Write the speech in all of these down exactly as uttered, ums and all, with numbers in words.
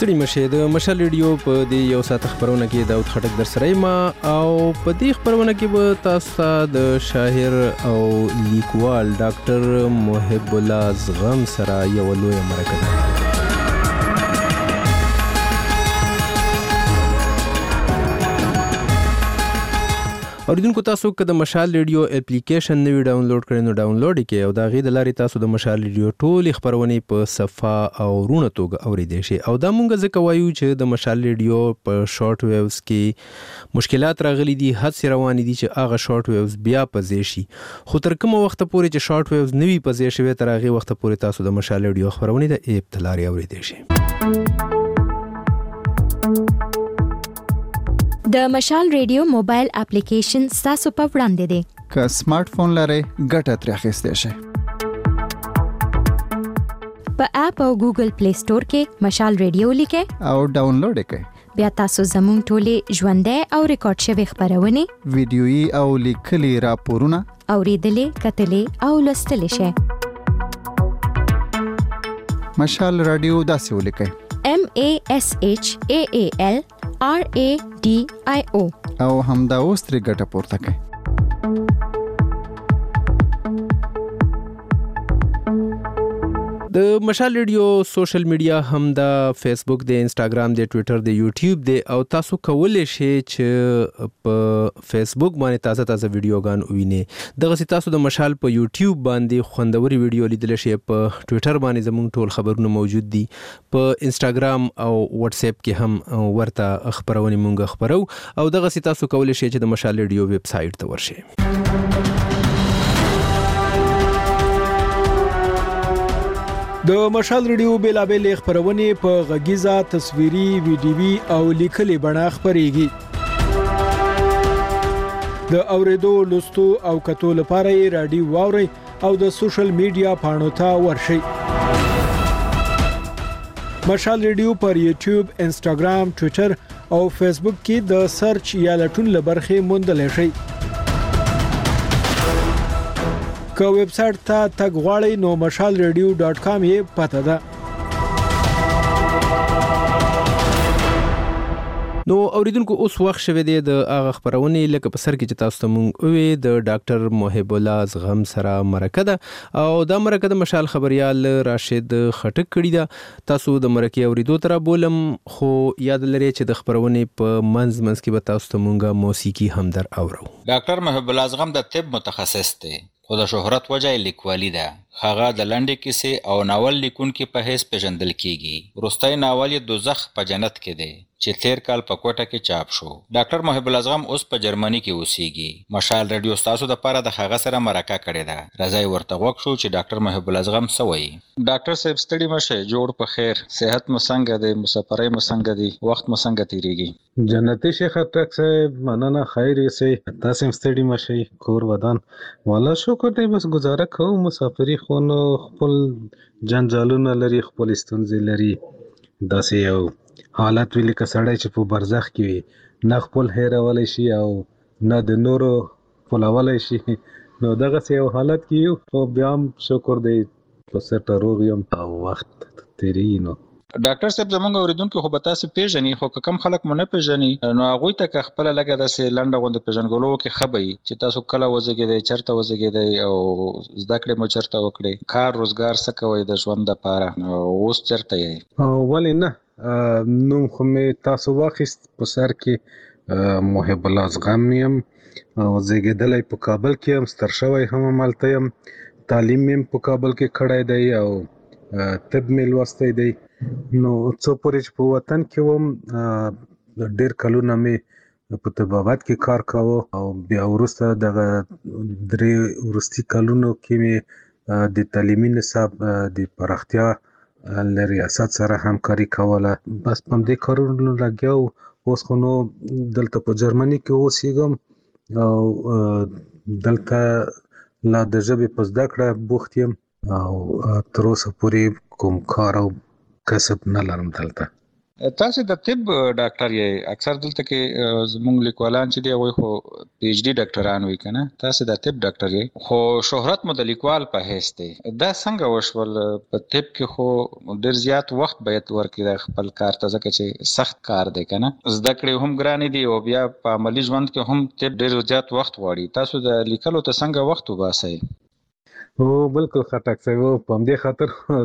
ستړي مشه د مشال ریډیو په دې یو ساعت خبرونه کې داود خټک در سره ما او په دې خبرونه کې به تاسو د شاعر او لیکوال ډاکټر محب الله زغم سره یو لوی مرکه ده. اوریدونکو تاسو که د مشال ریډیو اپلیکیشن نوی ډاونلوډ کړئ نو ډاونلوډ یې کړئ او دا غي د لارې تاسو د مشال ریډیو ټول خبرونه په صفه او رونه توګه اوریدئ شئ او دا مونږ ځکه وایو چې د مشال ریډیو په شارټ ویوز کې مشکلات راغلي دي، حد روان دي چې هغه شارټ ویوز بیا پزې شي، خو تر کومه وخت پورې چې شارټ ویوز نوی پزې شوی تر هغه وخت پورې تاسو د مشال ریډیو خبرونه د اپ تلاري اوریدئ شئ. د مشال ریډیو موبایل اپلیکیشن تاسو په وړاندې دی. که سمارټ فون لرئ ګټه ترې اخیستی شئ. په اپ او ګوګل پلی سٹور کې مشال ریډیو لیکئ او ډاونلوډ یې کړئ. بیا تاسو زموږ ټولې ژوندۍ او ریکارډ شوي خبرونه، ویډیويي او لیکلي راپورونه اوریدلې، کتلې او لوستلی شئ. مشال رادیو داسې ولیکئ: M A S H A A L R A D I O او همدا اوس ترې ګټه پورته کړئ. د مشال ریډیو سوشل میډیا هم د فیسبوک دی، انستګرام دی، ټوئیټر دی، یوټیوب دی او تاسو کولی شئ چې په فیسبوک باندې تازه تازه ویډیوګان ووینئ. دغه سي تاسو د مشال په یوټیوب باندې خوندوري ویډیو لیدلی شئ، په ټوئیټر باندې زموږ ټول خبرونه موجود دي، په انستګرام او واتس اپ کې هم ورته خبرونه مونږ خبرو او دغه سي تاسو کولی شئ چې د مشال ریډیو ویب سایټ ته ورشئ. د مشال ریډیو بیلابل خبرونه په غږیزه، تصویري، ویډیوي او لیکلي بڼه خبريږي. د اوریدو، لوستو او کتو لپاره یې رادیو واوري او د سوشل میډیا پاڼو ته ورشئ. مشال ریډیو پر یوټیوب، انستګرام، ټوئیټر او فیسبوک کې د سرچ یا لټون لبرخه موندل شئ. که ویب سټ ته تګ غواړئ نو مشال ریډیو ډاټ کام یې پته ده. نو اوریدونکو اوس وخت شوه دی د هغه خبرونه لکه په سر کې چې تاسو ته مونږ وې د ډاکټر محب الله زغم سره مرکه ده او دا مرکه د مشال خبريال راشد خټک کړی ده. تاسو د مرکه اوریدو تر بولم، خو یاد لرئ چې د خبرونه په منځ منځ کې به تاسو ته مونږه موسیقي هم در اورو. ډاکټر محب الله زغم د طب متخصص دی، خو د شهرت وجه لیکوالي ده. هغه د لنډې کیسې او ناول لیکونکي په حیث پیژندل کیږي. وروستی ناول یې دوزخ په جنت کې دی چې تیر کال په کوټه کې چاپ شو. ډاکټر محب الله زغم اوس په جرمني کې اوسېږي. مشال ریډیو تاسو د پاره د هغه سره مرکه کړې ده. راځي ورته وښو شو چې ډاکټر محب الله زغم څه وایي. ډاکټر صاحب ستړي مشه، جوړ په خیر، صحت مو څنګه دی، مسافرۍ مو څنګه دی، وخت مو څنګه تیریږي؟ جنتی شیخ خټک صاحب مننه، خیر یې سي، تاسو هم ستړي مشه، کور ودان والا شکر دی، بس گزاره کوم. مسافری خو نو خپل جنجالونه لري، خپل ستونزې لري، داسې یو حالت ویل که سړی چې په برزخ کې وي نه خپل هیرولای شي او نه د نورو خپلولای شي، نو دغه یو حالت کې یو، خو بیا هم شکر دی په سټه روغ یم او وخت تیریږي. نو ډاکټر صاحب زمونږ اوریدونکو خو به تاسو پیژني، خو که کم خلک مو نه پیژني نو هغوی ته که خپله لږه داسې لنډه غوندې پیژنګلو کې ښه به وي چې تاسو کله وزېږېدئ، چېرته وزېږېدئ او زده کړې مو چېرته وکړې، کار روزګار څه کوئ د ژوند دپاره، اوس چېرته یئ؟ ولې نه، نوم خو مې تاسو واخیست، په سر کې محب الله زغم یم او زېږېدلی په کابل کې یم، ستر شوی هم همالته یم، تعلیم مې په کابل کې کړی دی او طب مې لوستی دی. نو څو پورې چې په وطن کې وم ډېر کلونه مې په طبابت کې کار کاوه او بیا وروسته دغه درې وروستي کلونو کې مې د تعلیمي نصاب د پراختیا له ریاست سره همکاري کوله. بس په همدې کارونو لګیا وو. اوس خو نو دلته په جرمني کې اوسېږم او دلته لا د ژبې په زده کړه بوخت یم او تر اوسه پورې کوم کار او کسب نه لرم دلته. تاسو د طب ډاکټر یې، اکثر دلته کې زموږ لیکوالان چې دی هغوی خو پی ایچ ډي ډاکټران وي که نه، تاسو د طب ډاکټر یې، خو شهرت مو د لیکوال په حیث دی. دا څنګه وشول؟ په طب کې خو ډېر زیات وخت باید ورکړي د خپل کار ته، ځکه چې سخت کار دی که نه، زده کړې هم ګرانې دي او بیا په عملي ژوند کې هم طب ډېر زیات وخت غواړي. تاسو د لیکلو ته څنګه وخت وباسئ؟ او بالکل خټک صاحب، په همدې خاطر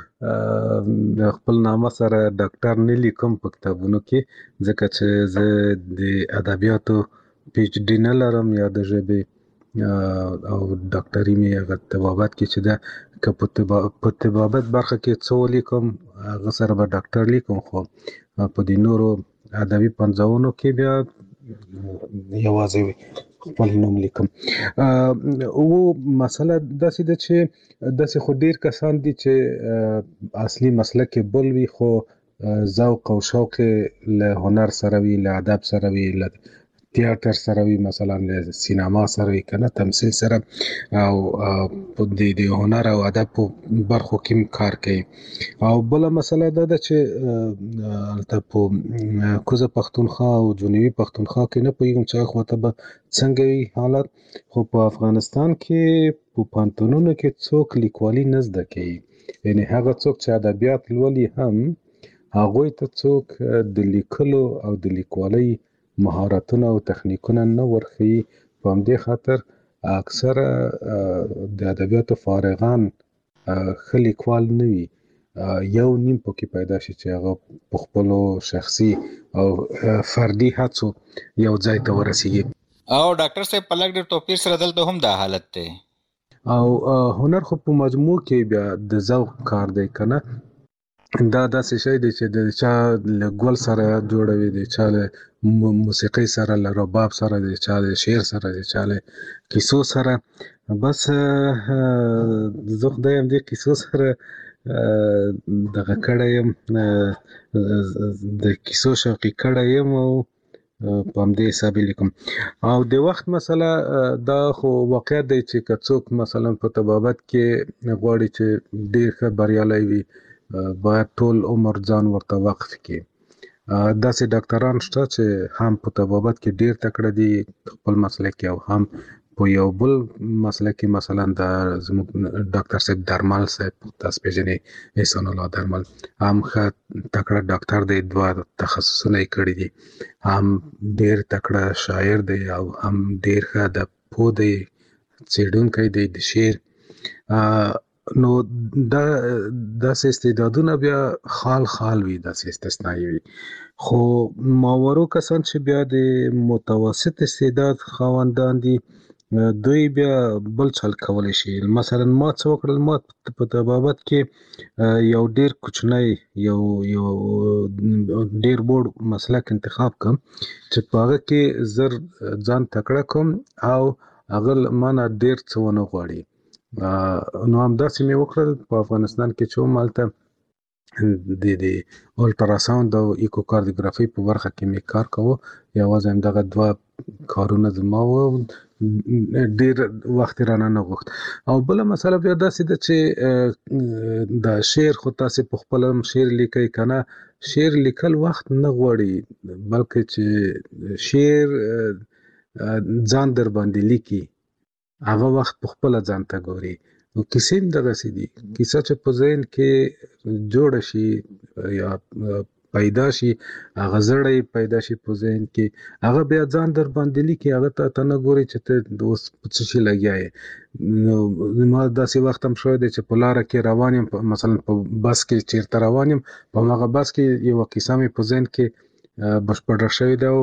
زه د خپل نامه سره ډاکټر نه لیکم په کتابونو کې، ځکه چې زه د ادبیاتو پی ایچ ډي نه لرم یا د ژبې او ډاکټري مې هغه طبابت کې چې ده، که په طبابت برخه کې څه ولیکم هغه سره به ډاکټر لیکم، خو په دې نورو ادبي پنځونو کې بیا یوازې خپل نوم لیکم. او مسله داسې ده چې داسې خو ډیر کسان دي چې اصلي مسلک یې بل وي، خو ذوق او شوق له هنر سره وي، له ادب سره وي، له تیاتر سره وي، مثلا له سینما سره وي کنه، تمثیل سره، او د د هنر او ادب په برخو کې کار کوي. او بل مسله دا ده چې البته په کوزه پښتونخوا او جنوبي پښتونخوا کې نه پوهیږم چې خواته به څنګه وي حالت، خو په افغانستان کې په پوهنتونونو کې څوک لیکوالي نه زده کوي، یعنی هغه څوک چې ادبیات لولي هم هغوی ته څوک د لیکلو او د لیکوالۍ مهارتونه او تخنیکونه نه ورښيي. په همدې خاطر اکثره د ادبیاتو فارغان ښه لیکوال نه وي، یو نیم پکې پیدا شي چې هغه په خپلو شخصي او فردي هڅو یو ځای ته ورسیږي. او ډاکټر صاحب په لږ ډېر توپیر سره دلته هم دا حالت دی. او هنر خو په مجموع کې بیا د ذوق کار دی که نه، دا داسې شی دی چې د چا له ګل سره جوړوي، د چا له موسیقۍ سره، له رباب سره، د چا له شعر سره، د چا له کیسو سره. بس زه خدای همدې کیسو سره دغه کړی یم، د کیسو شوقي کړی یم او په همدې حساب یې لیکم. او د وخت مسله دا خو واقعیت دی چې که څوک مثلا په طبابت کې غواړي چې ډېر ښه بریالی وي، باید ټول عمر ځان ورته وقف کړي. داسې ډاکټران شته چې هم په طبابت کې ډېر تکړه دي خپل مسلک کې، او هم په یو بل مسلک کې، مثلا د زموږ ډاکټر صاحب درمل صاحب، تاسو پېژنئ احسان الله درمل، هم ښه تکړه ډاکټر دی، دوه تخصصونه یې کړي دي، هم ډېر تکړه شاعر دی او هم ډېر ښه ادب پوه دی، څېړونکی دی د شعر. نو دا داسې استعدادونه بیا خال خال وي، داسې استثنایی وي. خو ماورو کسان چې بیا د متوسط استعداد خاوندان دي، دوی بیا بل چل کولی شي. مثلا ما څه وکړل، ما په طبابت کې یو ډیر کوچنی یو یو ډیر بوړ مسلک انتخاب کوم چې په هغه کې زر ځان تکړه کوم او هغه مانه ډیر څه ونه غواړي. نو همداسې مې وکړل. په افغانستان کې چې وم هلته د د الټراساوند او ایکوکاردیوګرافي په برخه کې مې کار کوه. یوازې همدغه دوه کارونه زما و، ډیر وخت رانه نه غوښت. او بله مسله بیا داسې ده چې د شعر خو تاسې په خپله هم شعر لیکئ که نه، شعر لیکل وخت نه غواړي، بلکې چې شعر ځان در باندې لیکي هغه وخت په خپله ځان ته ګوري. نو کیسې هم دغسې دي، کیسه چې په ذهن کې جوړه شي یا پیدا شي، هغه زړی پیدا شي په ذهن کې، هغه بیا ځان در باندې لیکي، هغه ته ته نه ګوري چې ته اوس په څه شي لګیا یې. نو ما داسې وخت هم شوی دی چې په لاره کې روان یم، مثلا په بس کې چیرته روان یم، په هماغه بس کې یوه کیسه مې په ذهن کې بشپړه شوې ده او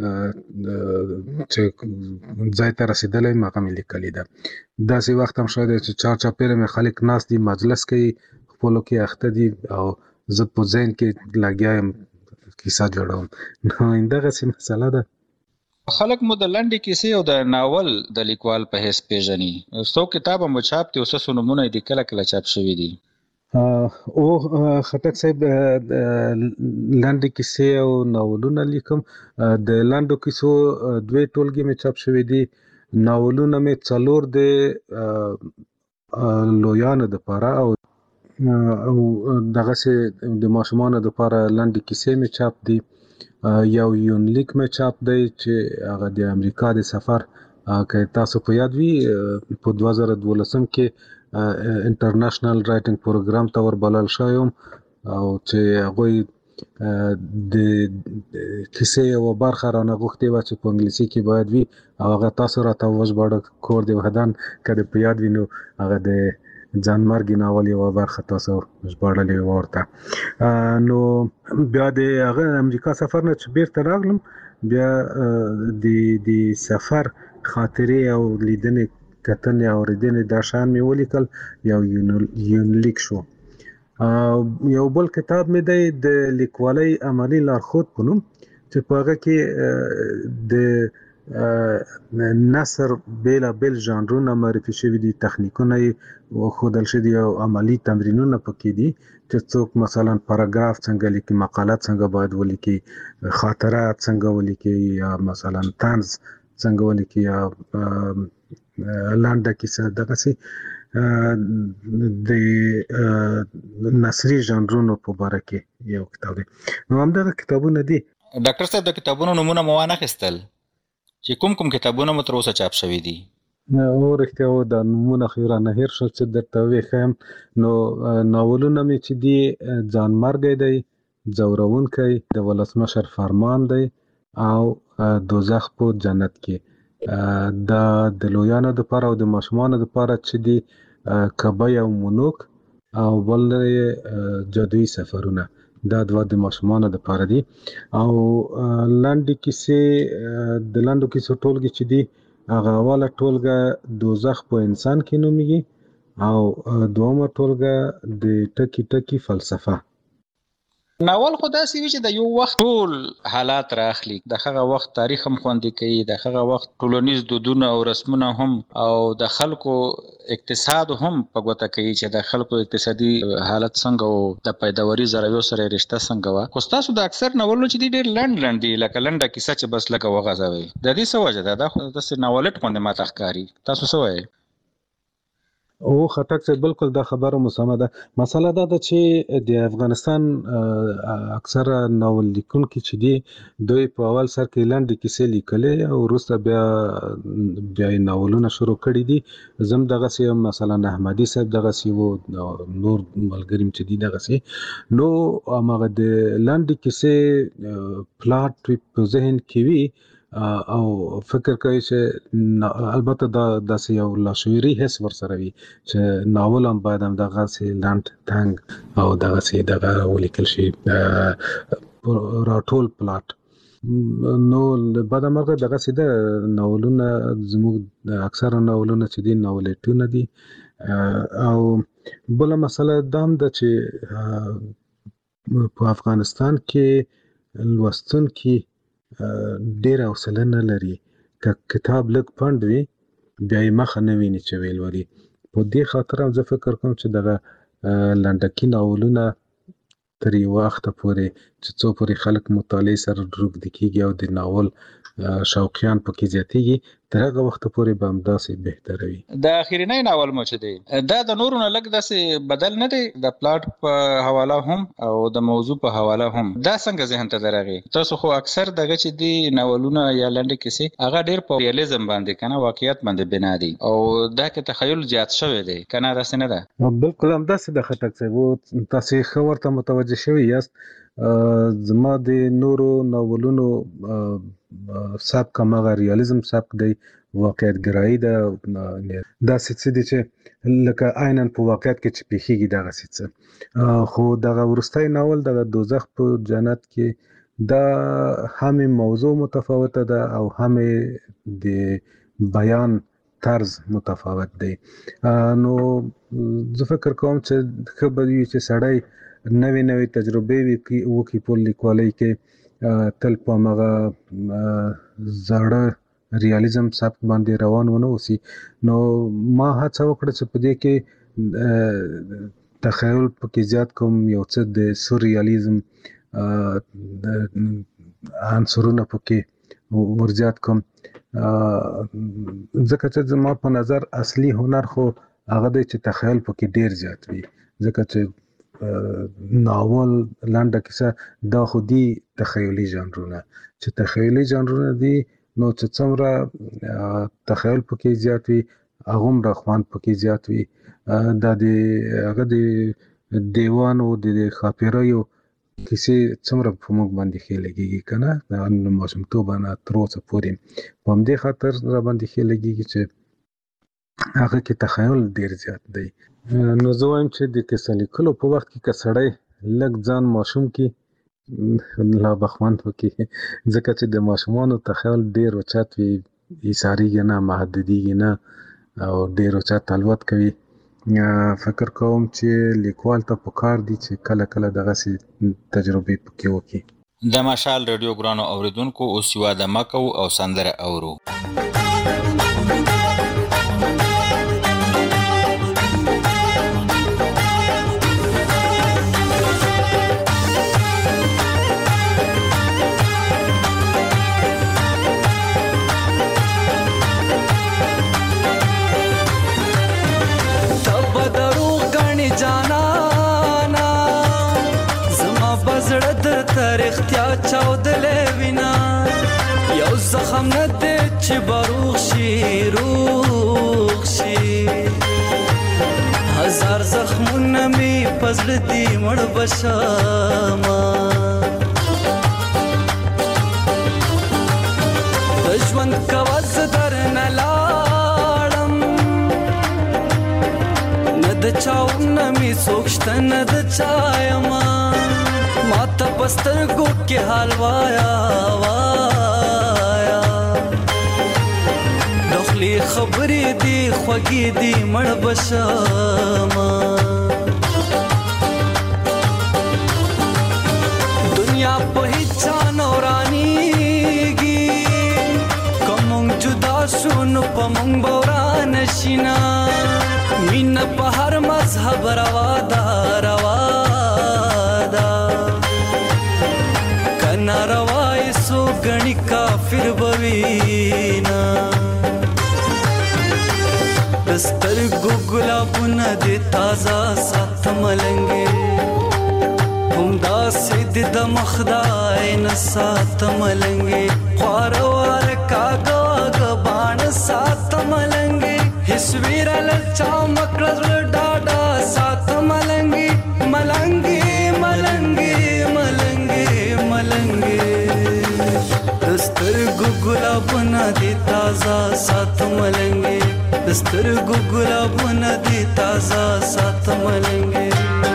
چې ځای ته رسیدلی یم هغه مې لیکلې ده. داسې وخت هم شوی دی چې چار چاپېره مې خلک ناست دي، مجلس کوي، خپلو کې اخته دي او زه په ذهن کې لګیا یم کیسه جوړوم. نو همدغسې مسله ده. خلک مو د لنډې کیسې او د ناول د لیکوال په حیث پیژني. څو کتاب مو چاپ دي او څه نومونه یې دي کله کله چاپ شوي دي؟ او خټک صاحب لنډې کیسې او ناولونه لیکم. د لنډو کیسو دوې ټولګې مې چاپ شوي دي. ناولونه مې څلور د لویانو دپاره او او دغه سه د ماشومان د لپاره لاندې کیسې می چاپ دي. یو یونلیک می چاپ دی چې هغه د امریکا د سفر که تاسو په یاد وي په دوه زره دولسم کې انټرنیشنل رائټینګ پروګرام ته وربلل شوم او چې هغه د کیسې یو برخه رانه غوښتي و چې په انګلیسي کې باید وي او هغه تاسو راته وژباړه کور دی وحدان کله په یاد وینو هغه د ځان مرګ ناول یو برخه تاسو ژباړلې ورته. نو بیا د هغه امریکا سفر نه چې بیرته راغلم بیا د د سفر خاطرې او لیدنې کتنې او ریدنې دا شان مې ولیکل یو یونلیک شو. یو بل کتاب مې دی د لیکوالۍ عملی لارښود په نوم چې په هغه کې د نثر بیل بیل ژانرونه معرفي شوي دي، تخنیکونه یې ښودل شوي دي او عملی تمرینونه پکې دي چې څوک مثلا پاراګراف څنګه لیکي، مقاله څنګه باید ولیکي، خاطرات څنګه ولیکي، یا مثلا طنز څنګه ولیکي، یا لنډه کیسه. دغه سي د نثري ژانرونو په اړه کې یو کتاب دی. نو همدغه کتابونه دي. ډاکټر صاحب د کتابونو نمونه مو وانه خستل چې کوم کوم کتابونه مو تر اوسه چاپ شوي دي؟ او رښتیا و د نمونه خو رانه هیر شو چې درته وښیم. نو ناولونه مې چې دي ځانمرګی دی، ځورونکی، د ولسمشر فرمان دی او دوزخ په جنت کې. دا د لویانو لپاره او د ماشومانو لپاره چې دي کبای او مونوک او بل جادویي سفرونه، دا دوه د ماشومانو لپاره دي. او لاندې کیسې د لاندو کیسو ټولګي چې دي هغه اوله ټولګه دوزخ په انسان کې نومیږي او دومره ټولګه د ټکی ټکی فلسفه. ناول خو داسې وي چې د یو وخت ټول حالات راخلي، د هغه وخت تاریخ هم خوندي کوي، د هغه وخت ټولنیز دودونه او رسمونه هم او د خلکو اقتصاد هم په ګوته کوي چې د خلکو اقتصادي حالت څنګه او د پیداوري زراعت سره رشته څنګه و. خو تاسو د اکثر ناولونو چې ډېر لنډ لنډ دي لکه لنډه کیسه چې بس لکه وغځوي، د دې څه وجه ده؟ دا خو داسې ناولټ غوندې ماته ښکاري. تاسو څه وایئ؟ او خټک صاحب بالکل دا خبره مسمه ده. مسله دا ده چې د افغانستان اکثره ناول لیکونکي چې دي دوی په اول سر کې لنډې کیسې لیکلې او وروسته بیا بیا ناولونه شروع کړي دي. زم دغسې مثلا احمدي صاحب دغسې و، نور ملګري چې دي دغسې. نو هماغه د لنډې کیسې پلاټ په ذهن کې وي او فکر کوي چې البته دا داسې یو لاشعوري حس ورسره وي چې ناول هم باید هم دغسې لنډ تنګ او دغسې دغه ولیکل شي راټول پلاټ. نو بعد مرغه دغسې د ناولونه زموږ اکثره ناولونه چې دي ناولټونه دي. او بله مسله دا هم ده چې په افغانستان کې لوستونکي ډېر حوصله نه لري، که کتاب لږ پنډ وي بیا یې مخه نه ویني چې ویل ولي. په دې خاطر هم زه فکر کوم چې دغه لنډکي ناولونه تر یو وخته پورې چې څو پورې خلک مطالعې سره روږدي کېږي او د ناول شوقیان پکې زیاتېږي تر هغه وخته پورې به همداسې بهتره وي. د اخرنی ناول مو چې دی دا د نورو نه لږ داسې بدل نه دی، د پلاټ په حواله هم او د موضوع په حواله هم. دا څنګه ذهن ته درغی؟ تاسو خو اکثر دغه چې دی ناولونه یا لنډې کیسې هغه ډېر په ریالیزم باندې کنه واقعیت باندې بنا دي او دا کې تخیل زیات شوی دی کنه؟ داسې نه ده؟ بالکل همداسې د خټک صاحب تاسې ښه ورته متوجه شوي یاست. زما د نورو ناولونو سبک هماغه ریالیزم سبک دی، واقعیت ګرایي ده، داسې څه دي چې لکه عیناً په واقعیت کې چې پیښیږي دغسې څه. خو دغه وروستی ناول دغه دوزخ په جنت کې دا هم موضوع متفاوته ده او هم د بیان طرز متفاوت دی. نو زه فکر کوم چې ښه به وي چې سړی نوې نوې تجربې وکړي په لیکوالۍ کې، تل په هماغه زاړه ریالیزم سبک باندې روان ونه اوسي. نو ما هڅه وکړه چې په دې کې تخیل پکې زیات کوم، یو څه د سورریالیزم عنصرونه پکې ورزیات کوم، ځکه چې زما په نظر اصلي هنر خو هغه دی چې تخیل پکې ډیر زیات وي. ځکه چې ناول لنډه کیسه دا خو دي تخیلي ژانرونه چې تخیلي ژانرونه دي نو چې څومره تخیل پکې زیات وي هغومره خوند پکې زیات وي. دا د هغه د دیوانو د ښاپیریو کیسې څومره په موږ باندې ښې لګېږي که نه د ماشومتوبه نه تر اوسه پورې په همدې خاطر را باندې ښې لګېږي چې هغه کې تخیل ډېر زیات دی. نو زه وایم چې د کیسه لیکلو په وخت کې که سړی لږ ځان ماشوم کړي لا به خوند وکړي ځکه چې د ماشومانو تخیل ډېر اوچت وي ایساریږي نه محدودیږي نه او ډېر اوچت الوت کوي. فکر کوم چې لیکوال ته پکار دي چې کله کله دغسې تجربې پکې وکړي. د مشال رادیو ګرانو اوریدونکو اوس یوه دمه کوو او سندره اورو. تاریختیا چاودلې وینا یو زخم نه دی چې باروغ شي روغ شي هزار زخمونه می پزړه دی مړ بشما د ژوند کواز در نه لاړم نه د چاونه می سوکشته نه د چایما ماته پسترګو کې حال وایا وایا دخلی خبرې دی خوږې دی مړ بشما دنیا په هیڅ نورانیږي کوم جدا شو نو په مونږ بوران شینا مين په هر مذهب روا دا روا ناروائی سو گنی کافر بوینا دستر گو گلابونا دی تازہ سات ملنگے ہم دا سید دا مخدائی نسات ملنگے خواروار کاغا آگا بان سات ملنگے حسویر لچا مکرز ڈاڈا سات ملنگے ملنگے ملنگے ملنگے ملنگے دستر گگلا بنا دی تازہ سات ملنگے دستر گگلا بنا دی تازہ سات ملنگے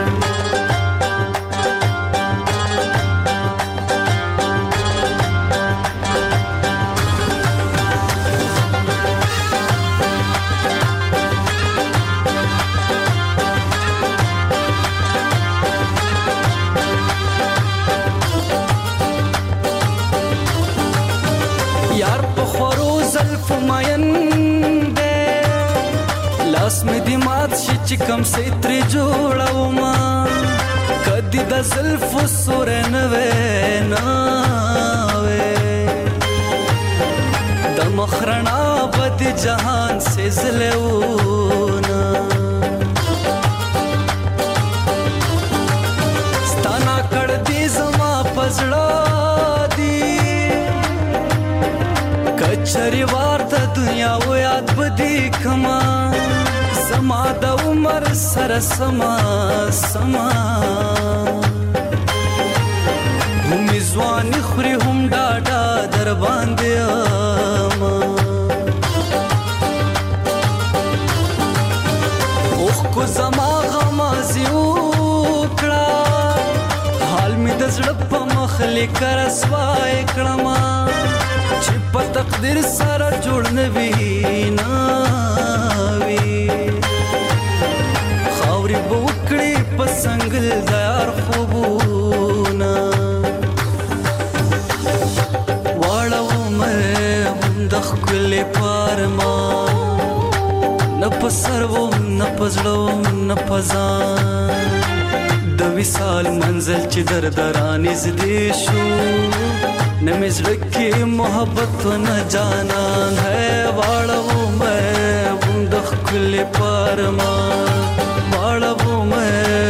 لاس می دی مات شي چې کم سي ترې جوړوما کدی د زلف سور نه وې نه وې د مخرنا بد جهان سے زلهونه ستانا کړ دې زما پزړه دی کچري وار د دنیا و یاد بدی کما زما د عمر سره سما سما هم ځواني خوري هم ډاډا در باندې اما اوخ کو زما غمازي وکړه حال می د زړه په مخ لیکر سوای کړم چې په تقدیر سره جوړ نه وي نه وي خاورې به وکړي په څنګل د یار خوبونه واړه عمر هم د ښکلې پارما نه په سر وم نه په زړه وم نه په ځان د وصال منزل چې در درا نږدې شو न मिज़ड़ की मोहब्बत न जानन है वाड़वू मैं बूंद खुले पारमा वाड़वू मैं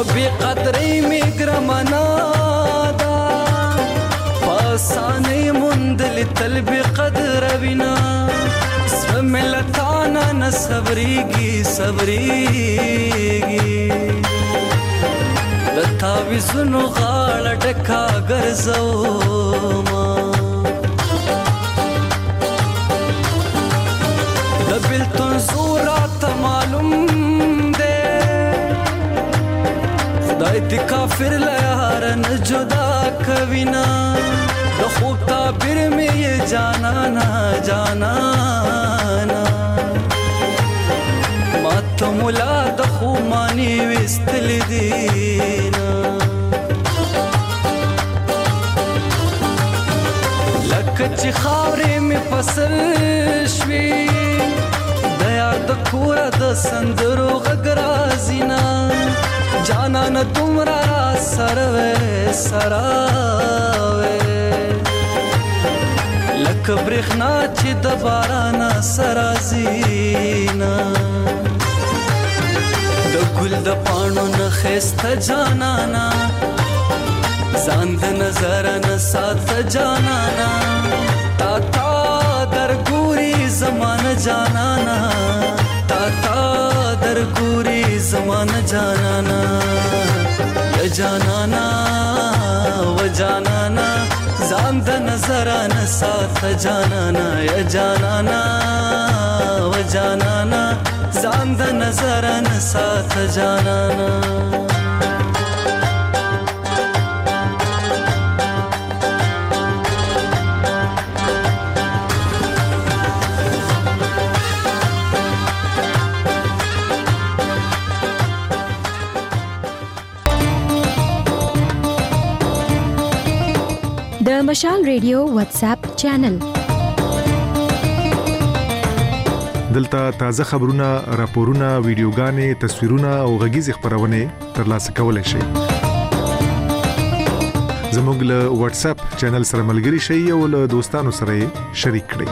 بی قدری می گرمانا دا پاسانی مندل تل بی قدر وینا سم ملتانا نصبریگی صبریگی دتاوی سنو غاړه ډکا ګرځو ما د بلتون صورت معلوم ده خدای دې کافر لیار نه جدا کوینا د خوب تعبیر مې جانا نا جانا نا ماته مولا د خو مانی وستل دینا لکه چې خاورې مې فصل شوي د یار د کوره د سندرو غږ راځينا جانا نه دومره را سره وې سره وې لکه برېښنا چې د باران سره زینا د ګل د پاڼو نه ښایسته جانانا ځان د نظر نه ساته جانانا تا تا درګوري زمانه جانانا تا تا درګوري زمانه جانانا یا جانانا و جانانا ځان د نظر نه ساته جانانا یا جانانا و جانانا ځان د نظر نه ساته جانانا د مشال ریډیو واتس اپ چینل دلته تازه خبرونه، راپورونه، ویډیوګانې، تصویرونه او غږیز خبرونه ترلاسه کولای شئ. زموږ له واتس اپ چینل سره ملګري شئ او له دوستانو سره شریک کړئ.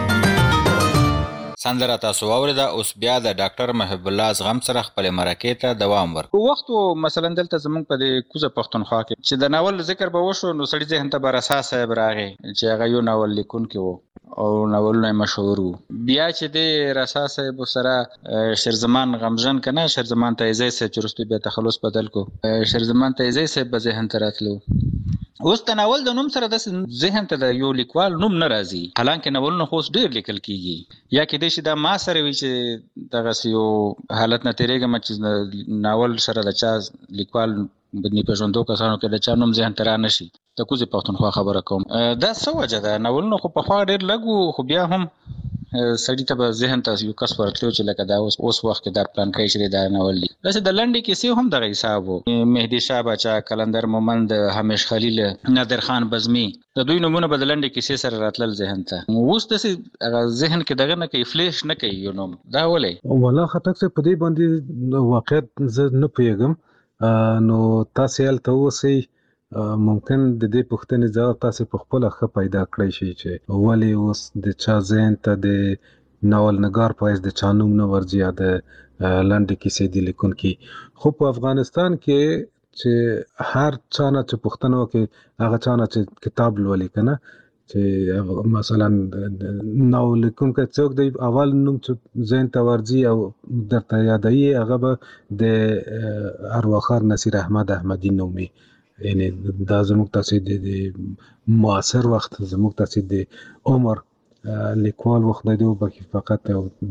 سندره تاسو واوریده. اوس بیا د ډاکټر محب الله زغم سره خپل مرکه ته دوام ورکړو. وختو مثلا دلته زمونږ په دې کوزه پښتونخوا کې چې د ناول ذکر به وشو نو سړي ذهن ته به رسا صاحب راغی چې هغه یو ناول لیکونکی و او ناولونه مشهور وو. بیا چې د رسا صاحب سره شیرزمان غمجن کنه شیرزمان تایزی صاحب چې وروسته بیا تخلص بدل کو شیرزمان تایزی صاحب به ذهن ته راتلو. اوس د ناول د نوم سره د ذهن ته د یو لیکوال نوم نه راځي، حالانکه ناولونه خو ډېر لیکل کیږي. یا کېدای شي دا ما سره وي چې دغسې یو حالت نه تېرېږم چې ناول سره د چا لیکوال بدني پېژندو کسانو کې د چا نوم ذهن ته را نه شي. د کوزې پښتونخوا خبره کوم. دا څه وجه ده؟ ناولونه خو پخوا ډېر لږ وو، خو بیا هم سړي ته به ذهن ته یو کس ورتلو چې لکه دا اوس اوس وخت کې دا پلان کوي چې دا ناول دی. داسې د لنډې کیسې هم دغه حساب و. مهدي شاه باچا، کلندر مومند، همیش خلیل، نادر خان بزمي، د دوی نومونه به د لنډې کیسې سره راتلل ذهن ته. اوس داسې ذهن کې دغه نه کوي، فلیش نه کوي یو نوم. دا ولې؟ والله خټک صاحب په دې باندې واقعیت زه نه پوهېږم. نو تاسې هلته اوسئ، ممکن د دې پوښتنې ځواب تاسې په خپله ښه پیدا کړی شئ چې ولې اوس د چا ذهن ته د ناول نګار په حیث د چا نوم نه ورځي یا د لنډې کیسې د لیکونکي. خو په افغانستان کې چې هر چا نه چې پوښتنه وکړي هغه چا نه چې کتاب لولي که نه، چې مثلا ناول لیکونکی څوک دی، اول نوم چې ذهن ته ورځي او درته یادوي هغه به د ارواښاد نصیر احمد احمدي نوم وي. یعنی دا زموږ تاسې د معاصر وخت زموږ تاسې د عمر لیکوال وخت دی وبخښي فقط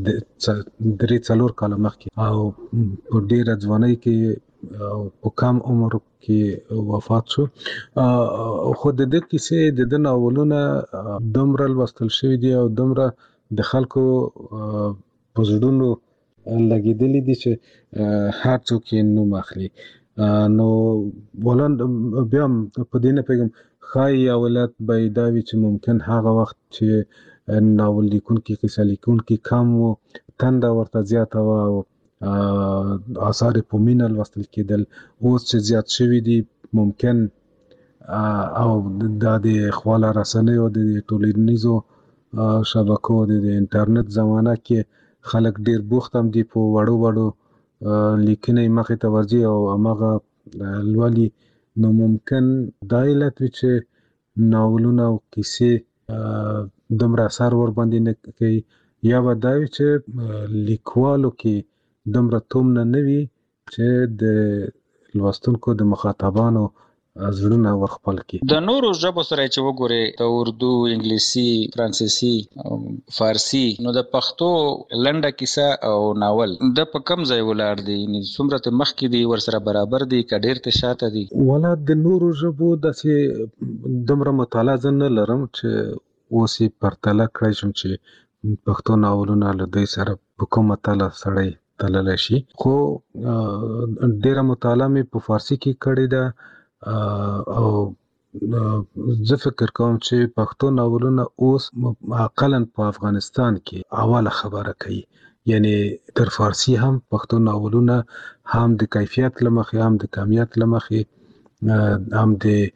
درې څلور کاله مخکې او په ډېره ځوانۍ کې او په کم عمر کې وفات شو. خو د دې کیسې د ده ناولونه دومره لوستل شوي دي او دومره د خلکو په زړونو لګېدلي دي چې هر څوک یې نوم اخلي. نو ولان بیا په دې نه پوهېږم، ښایي یا ولایت به یې دا وي چې ممکن هغه وخت چې ناول لیکونکي، قصه لیکونکي کم و، تنده ورته زیاته وه او آثار یې په مینه لوستل کېدل. اوس چې زیات شوي دي ممکن او دا د خواله رسنیو د ټولنیزو شبکو د انټرنیټ زمانه کې خلک ډېر بوخت هم دي په وړو وړو لیکنې مخې ته ورځي او هماغه لولي نو ممکن دا علت وي چې ناولونه او کیسې دومره اثر ور باندې نه کوي، یا به دا وي چې لیکوالو کې دومره تومنه نه وي چې د لوستونکو د مخاطبانو زړونه ورخپل کړي. د نورو ژبو سره چې وګورئ، د اردو، انګلیسي، فرانسیسي، فارسي، نو د پښتو لنډه کیسه او ناول د په کم ځای ولاړ دي؟ څومره ته مخکې دي ورسره برابر دي که ډېر ته شاته دي؟ والا د نورو ژبو داسې دومره مطالعه زه نه لرم چې اوس یې پرتله کړی شم چې پښتو ناولونه له دوی سره په کومه تله سړی تللی شي. خو ډېره مطالعه مې په فارسي کې کړې ده او زه فکر کوم چې پښتو ناولونه اوس اقلاً په افغانستان کې اوله خبره کوي. یعنی تر فارسي هم پښتو ناولونه هم د کیفیت له مخې، هم د کمیت له مخې، هم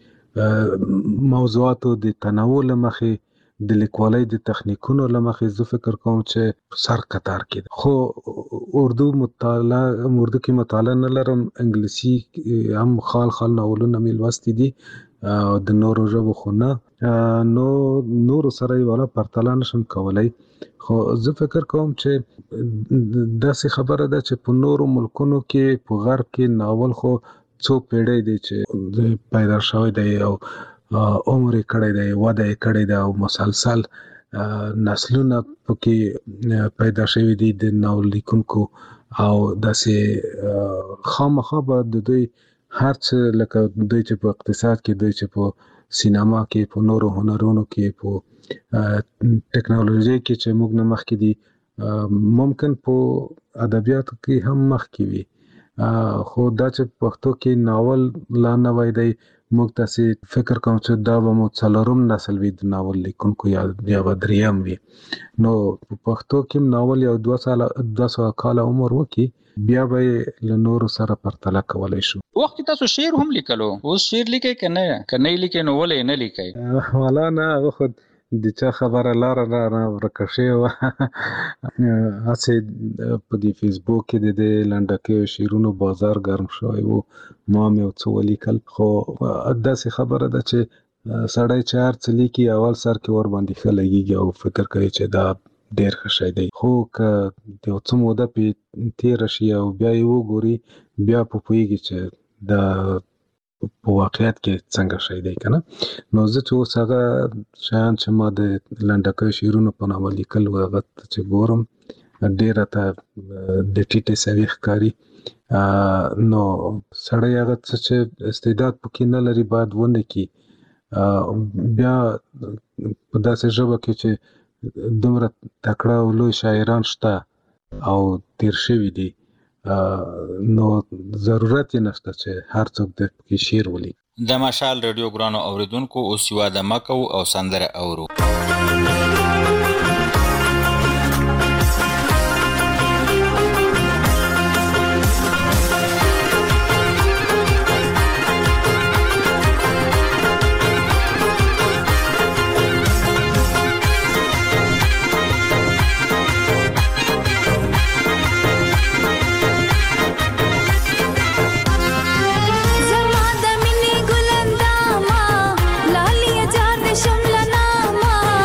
د موضوعاتو د تنوع له مخې، د لیکوالۍ د تخنیکونو له مخې زه فکر کوم چې سر قطار کې ده. خو اردو مطالعه اردو کې مطالعه نه لرم، انګلیسي هم خال خال ناولونه مې لوستي دي او د نورو ژبو خو نه، نو نورو سره یې والا پرتله نشم کولی. خو زه فکر کوم چې داسې خبره ده چې په نورو ملکونو کې په غرب کې ناول خو څو پیړۍ دی چې پیدا شوی دی او عمر یې کړی دی، وده یې کړې ده او مسلسل نسلونه پکې پیدا شوي دي د ناول لیکونکو، او داسې خامخا به د دوی هر څه لکه دوی چې په اقتصاد کې، دوی چې په سینما کې، په نورو هنرونو کې، په ټکنالوژي کې چې موږ نه مخکې دي، ممکن په ادبیاتو کې هم مخکې وي. خو دا چې پښتو کې ناول لا نوی دی، موږ تاسې فکر کوم چې دا به مو څلورم نسل وي د ناول لیکونکو، یا یا به دریم وي. نو په پښتو کې ناول یو دوه ساله دوه سوه کاله عمر وکړي، بیا به یې له نورو سره پرتله کولی شو. وخت کې تاسو شعر هم لیکلو، اوس شعر لیکئ که نه؟ که نه یې لیکئ نو ولې یې نه لیکئ؟ والا نه، هغه خو د چا خبره لاره رانه ورکه شوې وه. هسې په دې فیسبوک کې د دې لنډکیو شعرونو بازار ګرم شوی و، ما هم یو څه ولیکل. خو داسې خبره ده چې سړی چې هر څه لیکي اول سر کې ور باندې ښه لګېږي او فکر کوي چې دا ډېر ښه شی دی. خو که د یو څه موده پرې تېره شي او بیا یې وګوري، بیا په پوهېږي چې دا په واقعیت کې څنګه شی دی که نه. نو زه چې اوس هغه شیان چې ما د لنډکیو شعرونو په نامه لیکل و، هغه چې ګورم ډېره ته د ټیټې سوي ښکاري. نو سړی هغه څه چې استعداد پکې نه لري باید ونه کړي. بیا په داسې ژبه کې چې دومره تکړه او لوی شاعران شته او تیر شوي دي، نو ضرورت یې نشته چې هر څوک د پکې شعر ولیکي. د مشال رادیو ګرانو اوریدونکو، اوس یوه دمه کوو او سندره اورو. زما د مینې ګلندامه، لالیه جار د شمله نامه،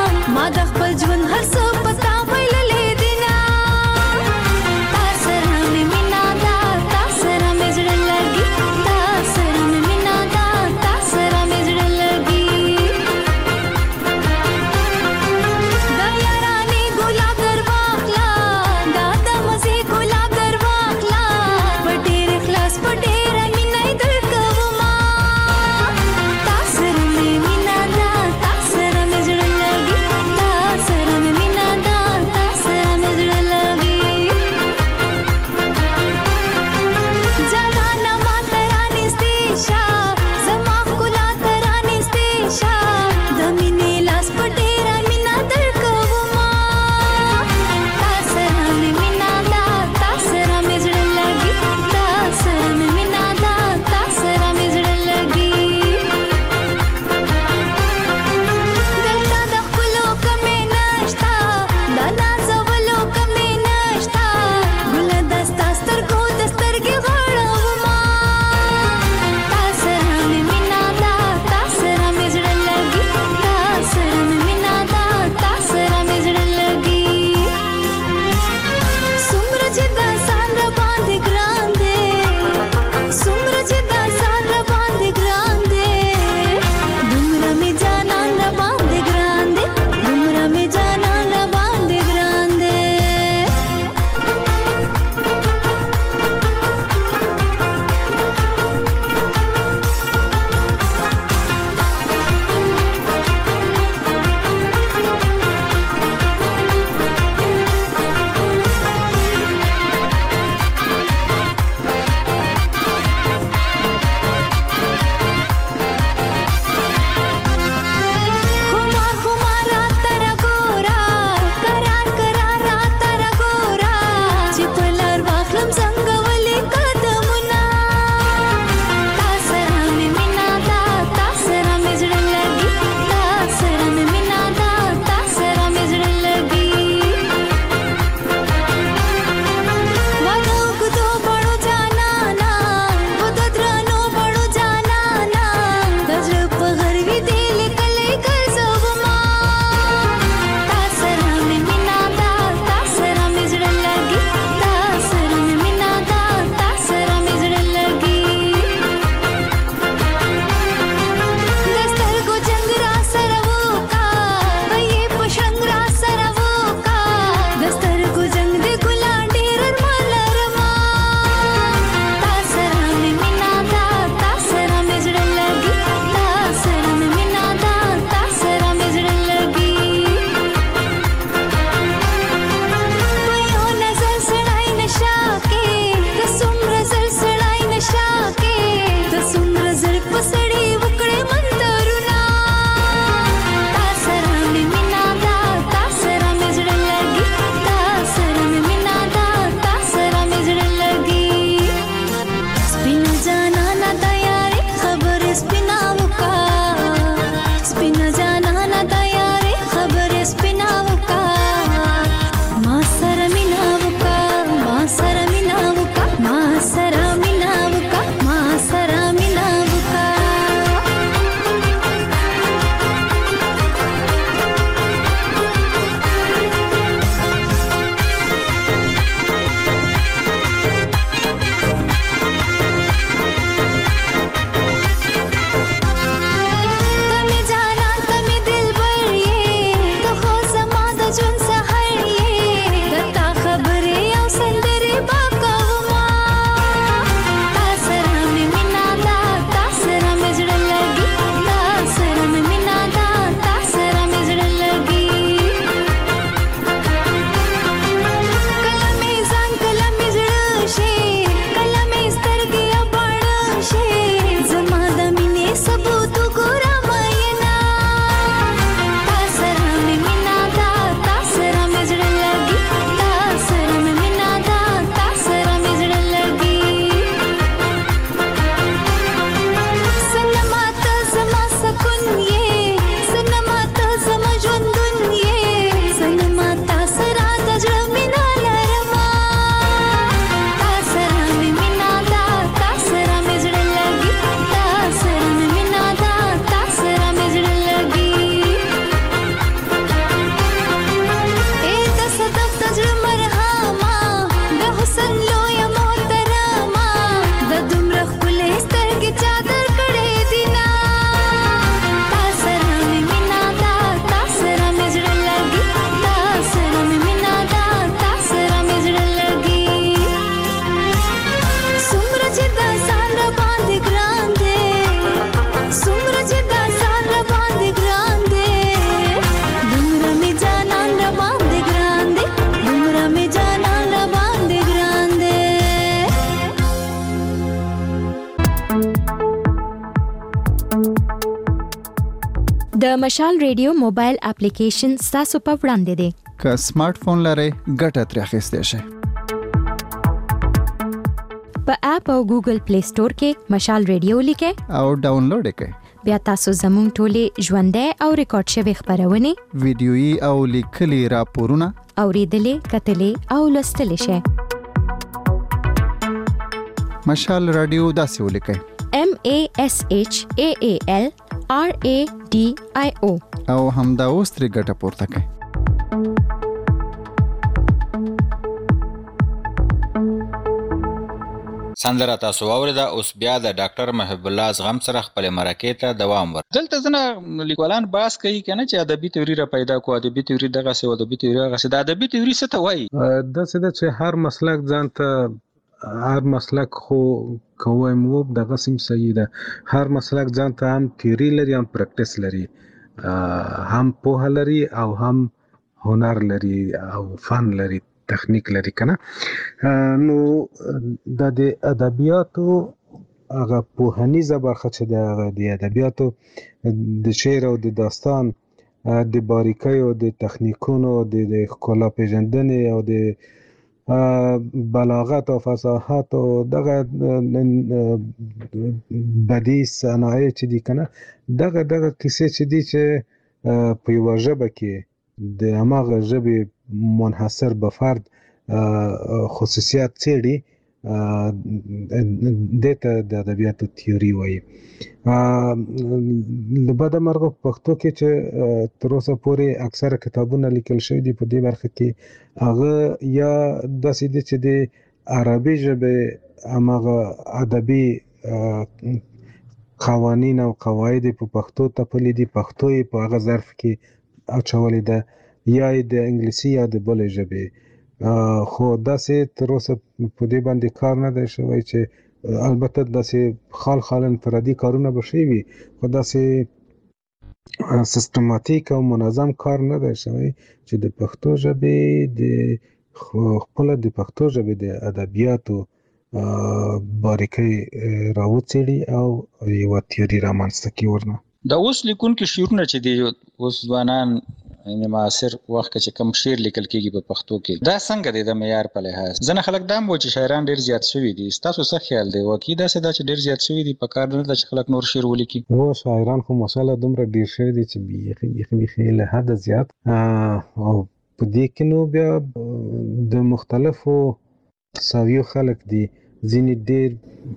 د مشال ریډیو موبایل اپلیکیشن ستاسو په وړاندې دی. که سمارټ فون لرئ ګټه ترې اخیستی شئ. په اپ او ګوګل پلی سٹور کې مشال ریډیو لیکئ او ډاونلوډ یې کړئ. بیا تاسو زموږ ټولې ژوندۍ او ریکارډ شوي خپرونې، ویډیويي او لیکلي راپورونه اورېدلې، کتلې او لوستلی شئ. مشال رادیو داسې ولیکئ: M A S H A A L R A D I O او همدا اوس ترې ګټه پورته کړئ. سندره تاسو واوریده. اوس بیا د ډاکټر محب الله زغم سره خپل مرکې ته دوام ور. دلته ځنه لیکوالان بحث کوي کنه چې ادبي تیوري را پیدا کو، ادبي تیوري دغه څه، ادبي تیوري هغه څه. د ادبي تیوري څه ته وایي؟ دا څه ده چې هر مسلک ځانته هر مسلک خو کوی مو دغه سیم صحیح ده. هر مسلک ځانته هم تیوري لري، هم پریکټیس لري، هم پوهه لري او هم هنر لري او فن لري، تخنیک لري کنه. نو د دې ادبیاتو هغه پوهنیزه برخه چې د د ادبیاتو د شعر او د داستان د باریکیو، د تخنیکونو، د ښکلا پیژندنې او د بلاغت او فصاحت او دغه بدیع صنایع چې دي کنه، دغه دغه کیسې چې دي چې په یوه ژبه کې د هماغه ژبې منحصر به فرد خصوصیات څېړي، دې ته د ادبیاتو تیوري وایي. له بده مرغه په پښتو کې چې تر اوسه پورې اکثره کتابونه لیکل شوي دي په دې برخه کې، هغه یا داسې دي چې د عربي ژبې هماغه ادبي قوانین او قواعد په پښتو تپلي دي، پښتو یې په هغه ظرف کې اچولې ده، یا د انګلیسي یا د بلې ژبې. خو داسې تر اوسه په دې باندې کار نه دی شوی چې البته داسې خال خال انفرادي کارونه به شوي وي، خو داسې سیستماتیک او منظم کار نه دی شوی چې د پښتو ژبې د خپله د پښتو ژبې د ادبیاتو باریکۍ راوڅېړي او یوه تیوري رامنځته کړي ورنه. د اوس لیکونکي شعرونه چې دي، اوس ځوانان یعنی معاصر وخت کې چې کوم شعر لیکل کېږي په پښتو کې، دا څنګه دی د معیار په لحاظ؟ ځینې خلک دا هم وایي چې شاعران ډېر زیات شوي دي. ستاسو څه خیال دی؟ واقعي داسې ده چې ډېر زیات شوي دي؟ په کار نه ده چې خلک نور شعر ولیکي؟ هو شاعران خو ماشاءالله دومره ډېر شوي دي چې بیخي بیخي بیخي له حده زیات. او په دې کې نو بیا د مختلفو ساویو خلک دي. ځینې ډېر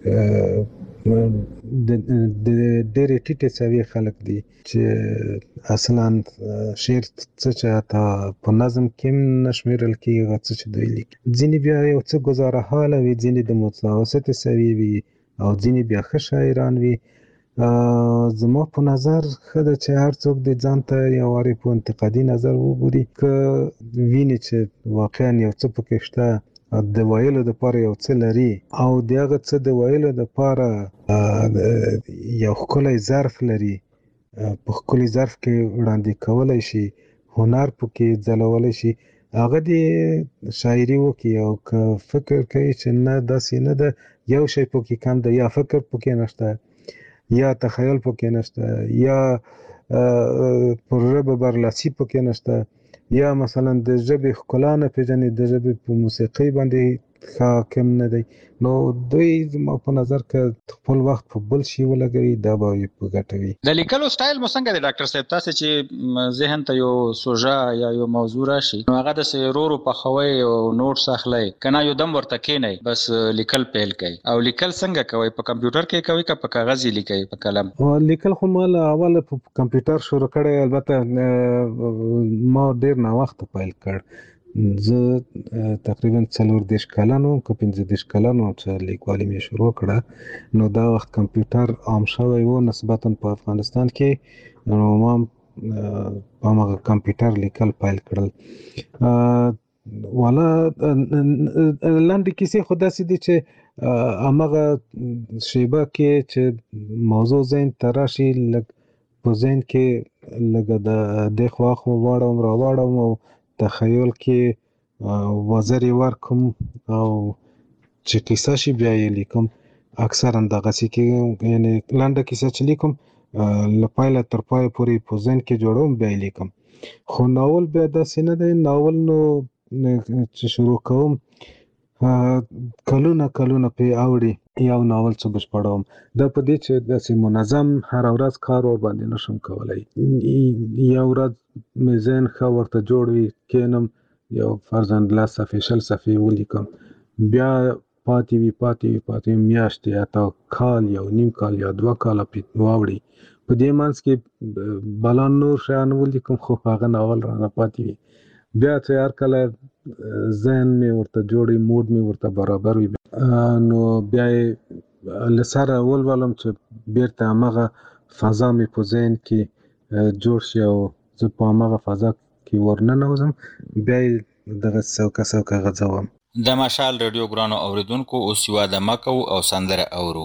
د ډېرې ټیټې سویې خلک دي چې اصلا شعر څه چې حتی په نظم کې هم نه شمېرل کېږي هغه څه چې دوی لیکي. ځینې بیا یو څه ګزاره حاله وي، ځینې د متوسطې سویې وي او ځینې بیا ښه شاعران وي. زما په نظر ښه ده چې هر څوک د ځان ته یو وارې په انتقادي نظر وګوري، که ویني چې واقعا یو څه پکې شته، د ویلو دپاره یو څه لري او د هغه څه د ویلو دپاره یو ښکلی ظرف لري، په ښکلي ظرف کې وړاندې کولی شي، هنر پکې ځلولی شي، هغه دې شاعري وکړي. او که فکر کوي چې نه داسې نه ده، یو شی پکې کم ده، یا فکر پکې نشته، یا تخیل پکې نشته، یا پر ژبه برلاسي پکې نشته، یا مثلا د ژبې ښکلا نه پېژني، د ژبې په موسیقۍ باندې حاکم نه دی، نو دوی زما په نظر که خپل وخت په بل شي ولګوي دا به یې په ګټه وي. د لیکلو سټایل مو څنګه دی ډاکټر صاحب؟ تاسې چې ذهن ته یو سوژه یا یو موضوع راشي، نو هغه داسې ورو ورو پخوئ او نوټس اخلئ، که نه یو دم ورته کښېنئ بس لیکل پیل کوئ؟ او لیکل څنګه کوئ؟ په کمپیوټر کې کوئ که په کاغذ یې لیکئ په قلم؟ لیکل خو ما له اوله په کمپیوټر شروع کړی، البته ما ډېر ناوخته پیل کړ. زه تقریبا څلور دېرش کلن وم که پنځه دېرش کلن وم چې لیکوالي مې شروع کړه. نو دا وخت کمپیوټر عام شوی و نسبتا په افغانستان کې، نو ما په هماغه کمپیوټر لیکل پیل کړل. والا لنډې کیسې خو داسې دي چې هماغه شیبه کې چې موضوع ذهن ته راشي، لږ په ذهن کې لږه د دې خوا خوا واړوم را واړوم او تخیل کې وزرې ورکم او چې کیسه شي بیا یې لیکم. اکثرا دغسې کې یعنې لنډه کیسه چې لیکم لپایله تر پای پورې په ذهن کې جوړوم بیا یې لیکم. خو ناول بیا داسې نه دی. ناول نو چې شروع کوم کلونه کلونه پې اوړي یو ناول څه بشپړوم. دا په دې چې داسې منظم هر ورځ کار ور باندې نشم کولی. یو ورځ مې ذهن ښه ورته جوړ وي کینم یو فرضاً لس صفحې شل صفحې ولیکم، بیا پاتې وي پاتې وي پاتې وي میاشتې یا تا کال یو نیم کال یا دوه کاله پې واوړي. په دې منځ کې بلا نور شیان ولیکم خو هغه ناول رانه پاتې وي. بیا چې هر کله ذهن مې ورته جوړي موډ مې ورته برابر وي نو بیا یې له سره ولولم چې بیرته همغه فضا مې په ذهن کې جوړ شي او زه په همغه فضا کې ورننوځم، بیا یې دغه څوکه څوکه غځوم. د مشال رادیو ګرانو اوریدونکو اوس یوه دمه کوو او سندره اورو.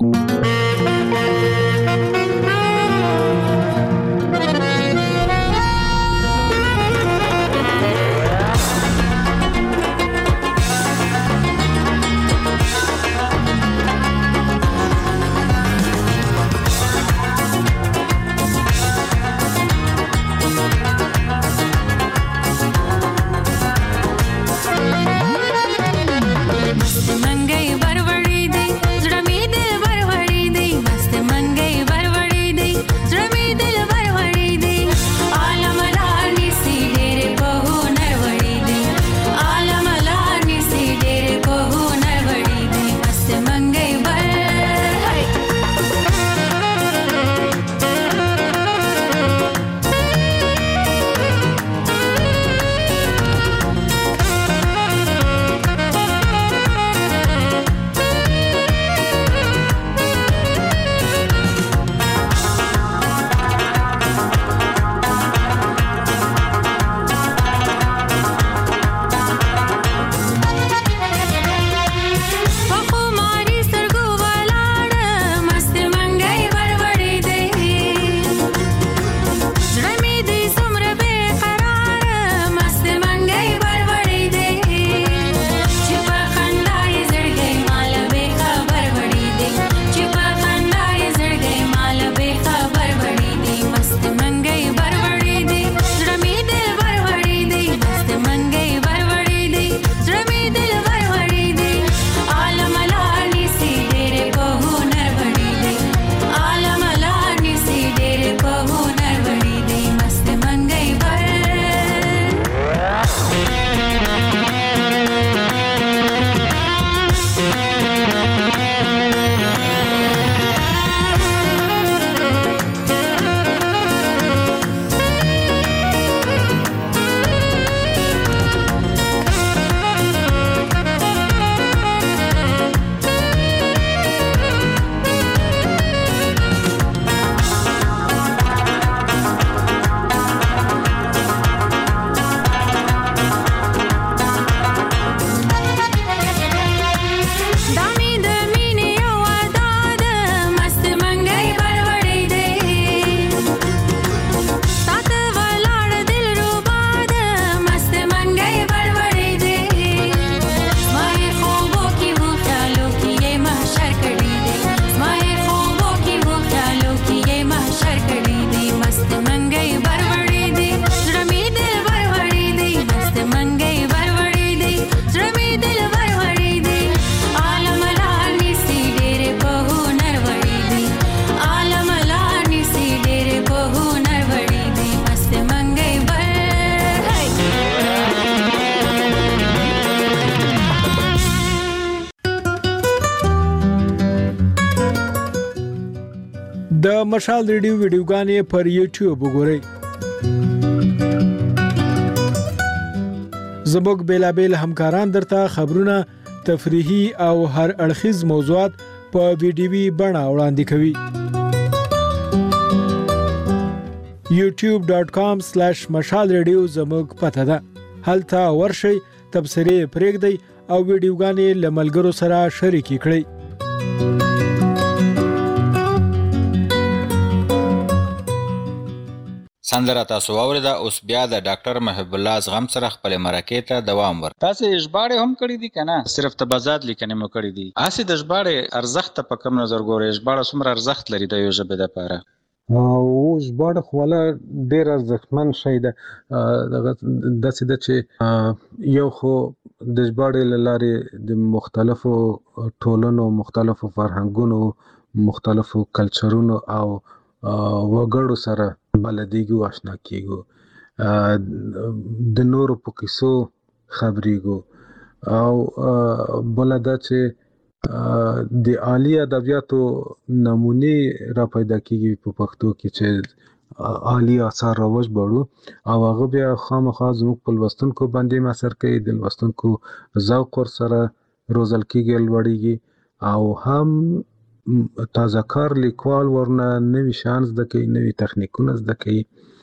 د مشال ریډیو ویډیوګانې پر یوټیوب وګورئ. زموږ بیلابیل همکاران درته خبرونه، تفریحي او هر اړخیز موضوعات په ویډیوي بڼه وړاندې کوي. یوټیوب ډاټ کام سلیش مشال ریډیو زموږ پته ده. هلته ورشئ، تبصرې پرېږدئ او ویډیوګانې له ملګرو سره شریکې کړئ. سندره تاسو واوریده. اوس بیا د ډاکټر محب الله زغم سره خپل مرکې ته دوام ورکړو. تاسو ژباړې هم کړې دي کنه؟ صرف تبازات لیکنې مو کړې دي. اسی د ژباړې ارزښت په کوم نظر ګورئ؟ ژباړه څومره ارزښت لري د یو ژبې لپاره؟ او ژباړه خو ولا ډېر ارزښتمن شی ده. دغه داسې ده چې یو خو د ژباړې له لارې د مختلفو ټولنو، مختلفو فرهنګونو، مختلفو کلچرونو او وګړو سره بلدیږو، آشنا کیږو، د نورو په کیسو خبرېږو. او بل دا چې د عالی ادبیاتو نمونې را پیدا کیږي په پښتو کې چې عالی آثار راوژباړو او هغه بیا خامخا زموږ په لوستونکو باندې اثر کوي، د لوستونکو ذوق ورسره روزل کیږي، لوړیږي او هم تازه کار لیکوال ورنه نوي شیان زده کوي، نوي تخنیکونه زده کوي.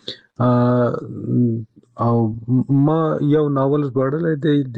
او ما یو ناول ژباړلی دی د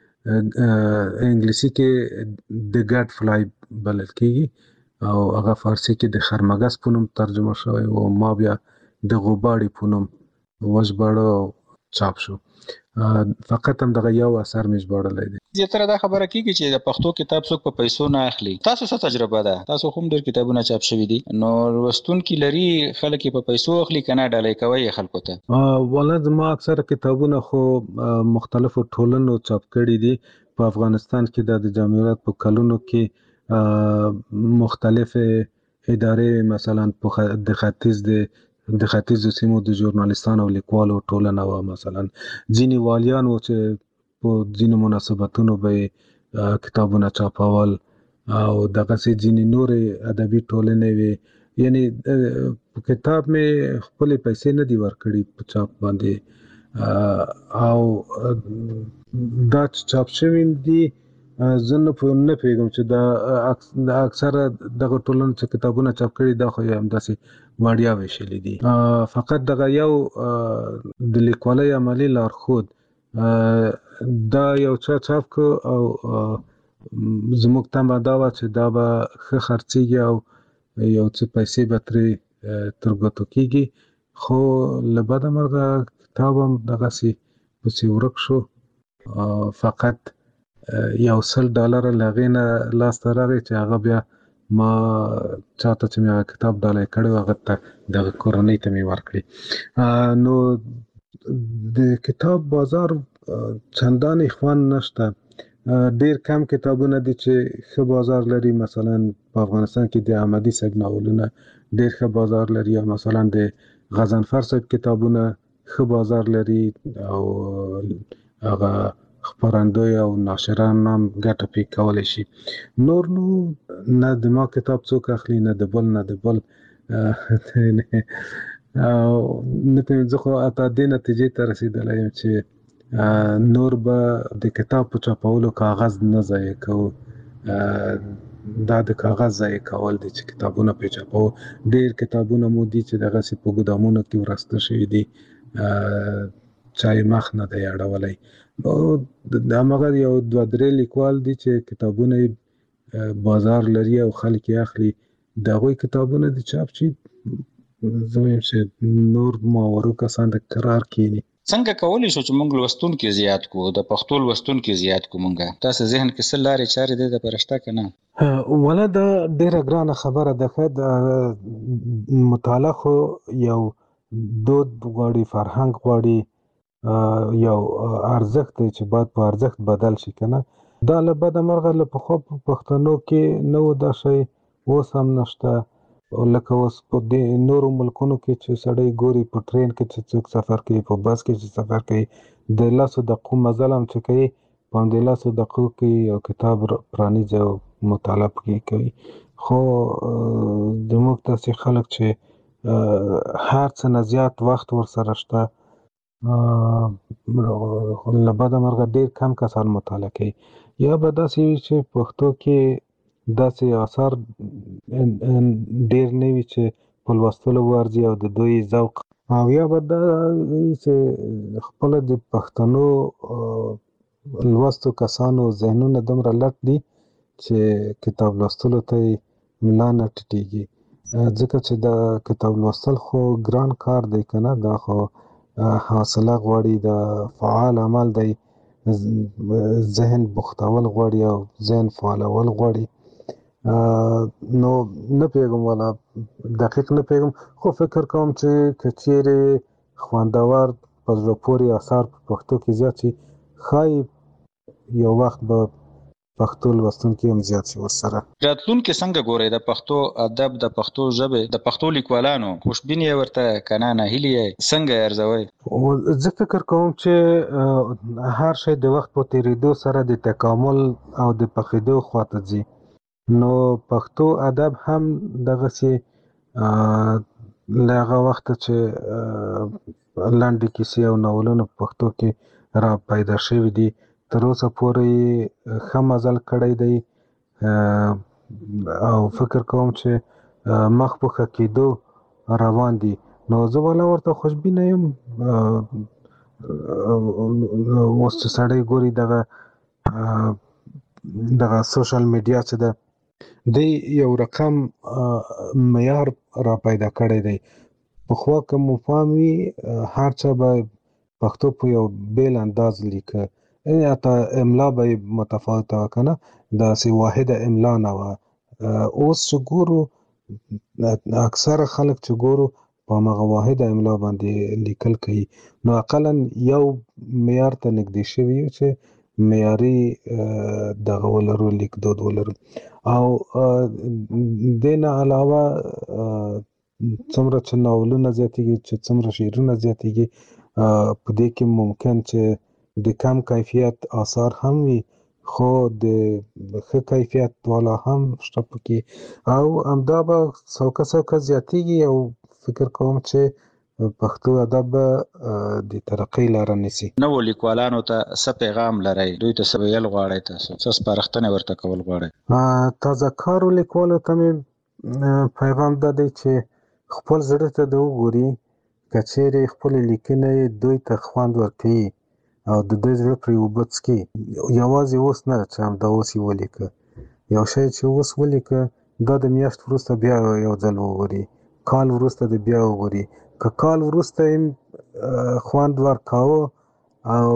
انګلیسي کې د ګډ فلای بلل کیږي او هغه فارسی کې د خرمګس په نوم ترجمه شوی او ما بیا د غوباړي په نوم وژباړه او چاپ شو. فقط هم دغه یو اثر مې ژباړلی دی. زیاتره دا خبره کیږي چې د پښتو کتاب څوک په پیسو نه اخلي. تاسو څه تجربه ده؟ تاسو هم ډېر کتابونه چاپ شوي دي، نو لوستونکي لري خلک په پیسو اخلي کنه ډالۍ کوي خلکو ته؟ والله زما اکثره کتابونه خو مختلفو ټولنو چاپ کړي دي. په افغانستان کې د جمهوریت په کلونو کې مختلف ادارې، مثلا د ختیځ د د ختیځو سیمو د ژورنالیستانو او لیکوالو ټولنه و، مثلا ځینې والیان و چې په ځینو مناسبتونو به کتابونه چاپول او دغسې ځینې نورې ادبي ټولنې وې. یعنی کتاب مې خپلې پیسې نه دي ورکړي په چاپ باندې او دا چاپ شوي دي. زه نه پوهېږم چې دا اکثره دغه ټولنو چې کتابونه چاپ کړي دا خو یې همداسې وړیا ویشلي دي. فقط دغه یو د لیکوالۍ عملي لارښود دا یو چا چاپ کړ او زموږ تمه دا وه چې دا به ښه خرڅېږي او یو څه پیسې به ترې تر ګوتو کېږي، خو له بده مرغه کتاب هم دغسې پسې ورک شو. فقط یو سل ډالره له هغې نه لاسته راغی چې هغه بیا ما چاته چې مې هغه کتاب ډالۍ کړی و هغه ته دغه کورنۍ ته مې ورکړي. نو د کتاب بازار چندانې خوند نشته. ډېر کم کتابونه دي چې ښه بازار لري. مثلا په افغانستان کې د احمدي صاحب ناولونه ډېر ښه بازار لري، یا مثلا د غضنفر صاحب کتابونه ښه بازار لري او هغه خپرندوی او ناشران هم ګټه پې کولی شي. نور نو نه د ما کتاب څوک اخلي، نه د بل نه د بل. نه پوهېږم، زه خو حتی دې نتیجې ته رسېدلی یم چې نور به د کتاب په چاپولو کاغذ نه ضایع کوو. دا د کاغذ ضایع کول دي چې کتابونه پې چاپوو. ډېر کتابونه مو دي چې دغسې په ګودامونو کې ورسته شوي دي، چا یې مخ نه دی اړولی. هماغه یو دوه درې لیکوال دي چې کتابونه یې بازار لري او خلک یې اخلي، د هغوی کتابونه دي چاپ شي. زه وایم چې نور ماورو کسان د قرار کېني. څنګه کولی شو چې موږ لوستونکي زیات کړو، د پښتو لوستونکي زیات کړو؟ موږ تاسو ذهن کې څه لارې چارې دې دپاره شته که نه؟ ولا دا ډېره ګرانه خبره ده. ښه د مطالعه خو یو دود غواړي، فرهنګ غواړي، یو ارزښت دی چې باید په ارزښت بدل شي که نه. دا له بده مرغه له پخوا په پښتنو کې نه و دا شی، اوس هم نشته. لکه اوس په دې نورو ملکونو کې چې سړی ګوري په ټرین کې چې څوک سفر کوي، په بس کې چې سفر کوي، د لسو دقیقو مزل هم چې کوي، په همدې لسو دقیقو کې یو کتاب پرانیزي او مطالعه پکې کوي. خو زموږ داسې خلک چې هر څه نه زیات وخت ورسره شته، له بده مرغه ډېر کم کسان مطالعه کوي. یا به داسې وي چې پښتو کې داسې آثار ډېر نه وي چې په لوستلو وارځي او د دوی ذوق، او یا به دا وي چې خپله د پښتنو لوستو کسانو ذهنونه دومره لټ دي چې کتاب لوستلو ته یې ملا نه ټیټېږي. ځکه چې دا کتاب لوستل خو ګران کار دی که نه، دا خو حوصله غواړي، دا فعال عمل دی، ذهن بوختول غواړي او ذهن فعالول غواړي. نو نه پیغام ولا دقیق نه پیغام خو فکر کوم چې کچېره خوانداور په زړه پورې اثر په پښتو کې زیات شي خای یو وخت به پښتو لوستونکي هم زیات شي ورسره. راتلونکي څنګه ګوري د پښتو ادب د پښتو ژبې د پښتو لیکوالانو خوشبیني ورته کنه نه هیلي څنګه ارزوي؟ زه فکر کوم چې هر شی د وخت په تیریدو سره د تکامل او د پخېدو خواته ځي. نو پښتو ادب هم دغه سي لغه وخت چې لاندې کیسې او ناولونه په پښتو کې را پیدا شوي دي تر اوسه پورې ښه مزل کړی دی او فکر کوم چې مخ په ښه کېدو روان دي. نو زه والا ورته خوشبینه یم. اوس چې سړی ګوري دغه دغه سوشل میډیا چې ده د یو رقم معیار را پیدا کړی دی. پخوا که مو پام وي هر چا به پښتو په یو بیل انداز لیکه یا ته املا به متفاوته وه که نه داسې واحده املا نه وه. اوس چې ګورو اکثره خلک چې ګورو په همغه واحده املا باندې لیکل کوي. نو اقلا یو معیار ته نږدې شوي یو چې معیاري دغه ولرو لیکدود ولرو. او دې نه علاوه څومره چې ناولونه زیاتېږي چې څومره شعرونه زیاتېږي په دې کې ممکن چې د کم کیفیت آثار هم وي خو د ښه کیفیت والا هم شته پکې او همدا به څوکه څوکه زیاتېږي او فکر کوم چې پښتو ادب د ترقۍ لاره نیسي. نوو لیکوالانو ته څه پیغام لرئ؟ دوی ته څه ویل غواړئ؟ تاسو څه سپارښتنې ورته کول غواړئ؟ تازه کارو لیکوالو ته مې پیغام دا دی چې خپل زړه ته د وګوري که چیرې خپلې لیکنې دوی ته خوند ورکوي او د دوی زړه پرې اوبه څکي. یوازې اوس نه چې همدا اوس یې ولیکه. یو شی چې اوس ولیکه دا د میاشت وروسته بیا یو ځل وګوري، کال وروسته د بیا وګوري. که کال وروسته یې خوند ورکاوه او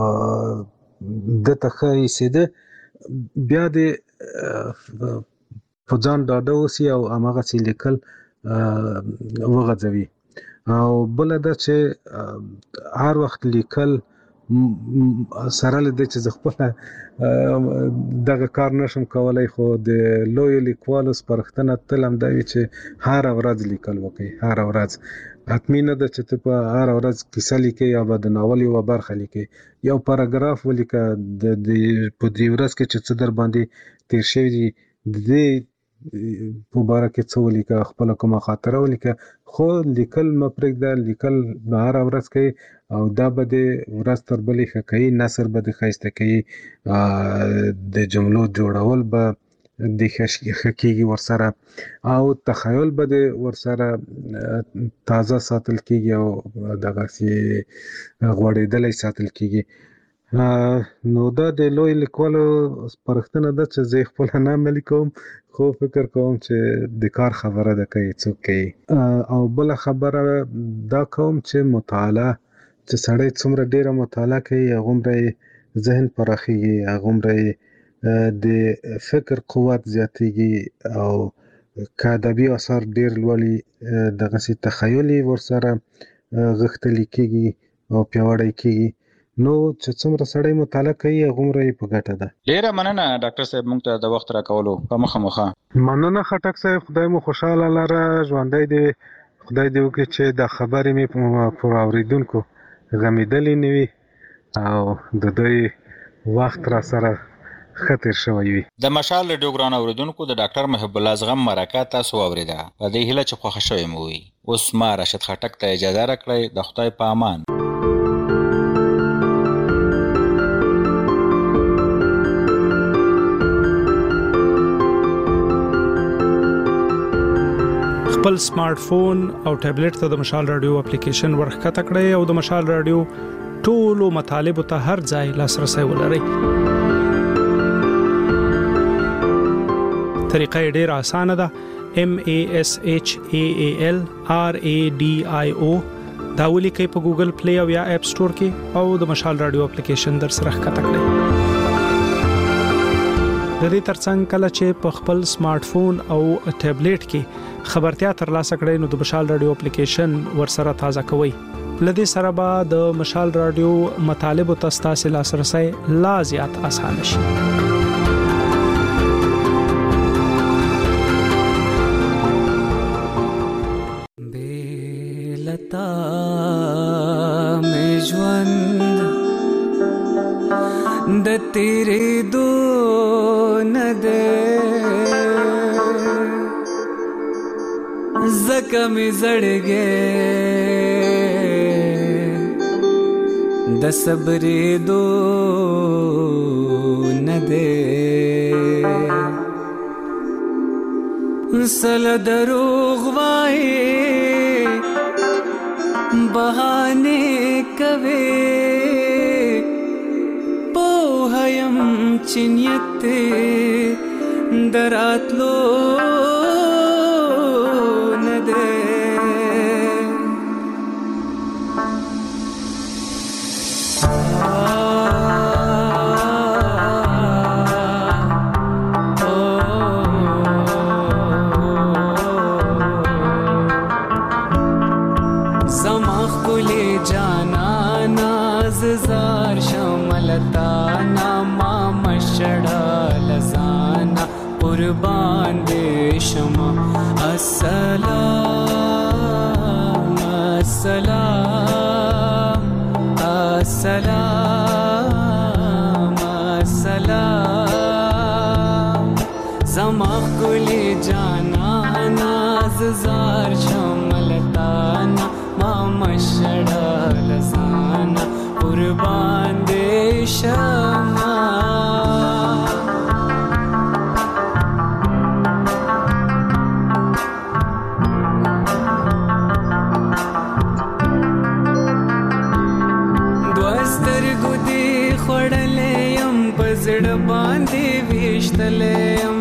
دته ښه ایسېده بیا دې په ځان ډاډه اوسي او همغسې لیکل وغځوي. او بله ده چې هر وخت لیکل سره له دې چې زه خپله دغه کار نشم کولی خو د لویو لیکوالو سپارښتنه تل همدا وي چې هره ورځ لیکل وکړئ. هره ورځ حتمي نه ده چې ته په هره ورځ کیسه لیکې یا به د ناول یوه برخه لیکې. یو پاراګراف ولیکه د په دې ورځ کې چې څه در باندې تیر شوي دي د دې په باره کې څه ولیکه، خپله کومه خاطره ولیکه. خو لیکل مه پرېږده، لیکل به هره ورځ کوي او دا به دې ورځ تر بلې ښه کوي. نثر به دې ښایسته کوي، د جملو جوړول به دې ښه کېږي ورسره او تخیل به دې ورسره تازه ساتل کېږي او دغسې غوړېدلی ساتل کېږي. نو دا د لوی لیکوالو سپارښتنه ده چې زه یې خپله نه عملي کوم خو فکر کوم چې د کار خبره ده که یې څوک کوي. او بله خبره دا کوم چې مطالعه چې سړی څومره ډېره مطالعه کوي هغومره یې ذهن پراخېږي، هغومره یې د فکر قوت زیاتېږي او که ادبي اثار ډېر لولي دغسې تخیل یې ورسره غښتلی کېږي او پیاوړی کېږي. نو چې څومره سړی مطالعه کوي هغومره یې په ګټه ده. ډېره مننه ډاکټر صاحب موږ ته د وخت راکولو په مخه مخه. مننه خټک صاحب، خدای مو خوشحاله لره، ژوندی دې خدای دې وکړي چې دا خبرې مې پر اورېدونکو غمېدلې نه وي او د دوی وخت را سره ښه تېر شوی وي. د مشال رادیو ګران اورېدونکو د ډاکټر محب الله زغم مرکه تاسو واورېده. په دې هیله چې خوښه شوې مو وي. اوس ما راشد خټک ته اجازه راکړئ. د خدای په امان. خپل سمارټ فون او ټابلیټ ته د مشال رادیو اپلیکیشن ورښکته کړئ او د مشال رادیو ټولو مطالبه ته هر ځای لاسرسي ولرئ. طریقه ډېره اسانه ده. M A S H A A L R A D I O دا ولیکئ په ګوګل پلی او یا اپ سٹور کې او د مشال رادیو اپلیکیشن در سره ښکته کړئ. د دې ترڅنګ کله چې په خپل سمارټ فون او ټابلیټ کې خبرتیا ترلاسه کړئ نو د مشال رادیو اپلیکیشن ورسره تازه کوئ. لدې سره به د مشال رادیو مطالب او تاسو لاسرسي لا زیات اسانه شي. بیلتا میں ژوند د تیرې دو نه ده زکه مې زړګې د صبرې دو نه ده سل دروغ وایې بهانې کوي پوهیم چې نیت دراتلو نه ده زار شملتا ناما مشڑا لزانا قربان دے شما السلام السلام السلام السلام زما گلی جانا ناز زار شملتا ناما مشڑا لزانا قربان دے شما دوستر گدی خوڑلے یم پزڑ باندے ویشتلے یم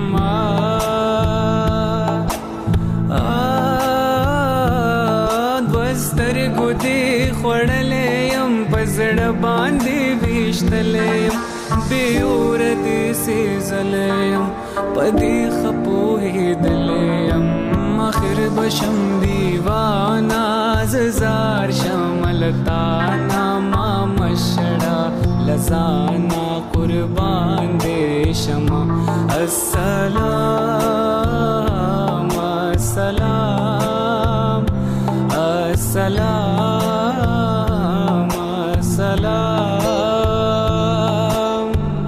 دوستر گدی خوڑلے زړه باندې ویشتلم بیور دې سي زلم پدې خپوې دلم اخر بشم دیوانا زار شملتا ناما مشڑا لزانا قربان دې شما السلام السلام السلام سلام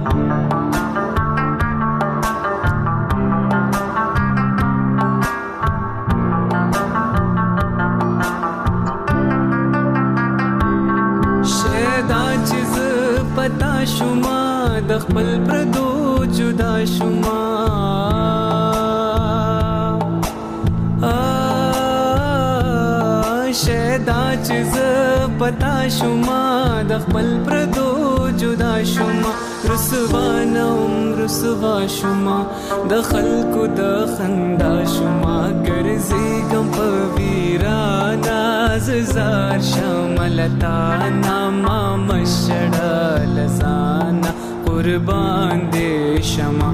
شیدا چیز پتا شما د خپل پردو جدا شما شیدا چیز پتا شما د خپل پردو جدا شما رسوا نوم رسوا شما د خلکو د خندا شما ګرځي ګم په ویرانا زار شملتا ناما مشڑا لزانا قربان دے شما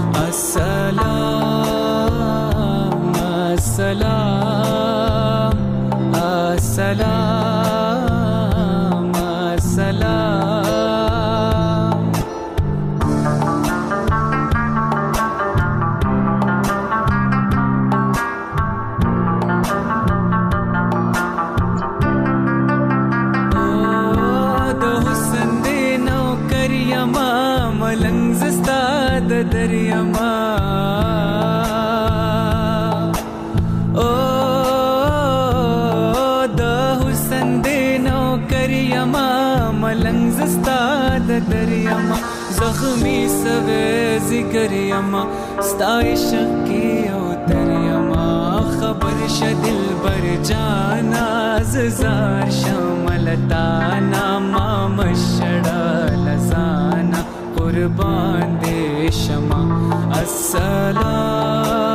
السلام السلام السلام السلام د حسن دې نوکر یما ملنګ زستا د دریما ملنګ زستا د دریما زخمی سوي ذکر یما ستایش کی او دریما خبر شدل بر جانا زار شملتا ناما مشڑا لزانا قربان دے شما السلام